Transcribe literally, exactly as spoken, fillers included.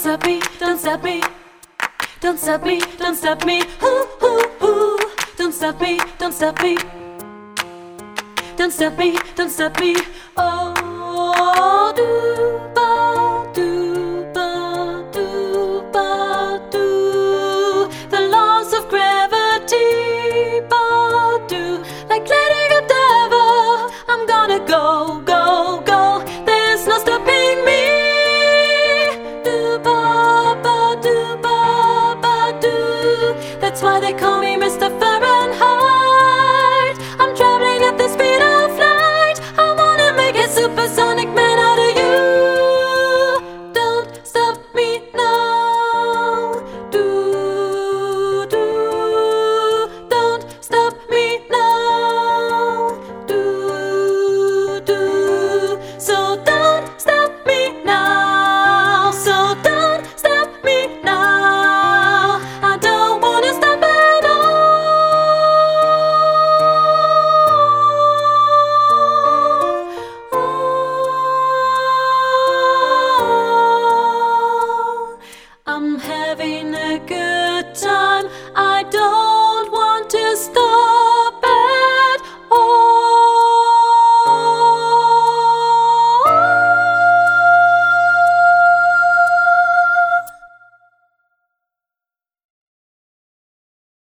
stop me, don't stop me. Don't stop me, don't stop me. Ooh, ooh, ooh. Don't stop me, don't stop me. Don't stop me, don't stop me. Oh, do ba do ba do ba do. The laws of gravity ba do. Like letting a devil, I'm gonna go, go, go. There's no stopping me. Do ba ba do ba ba do. That's why they call me Mister Fun.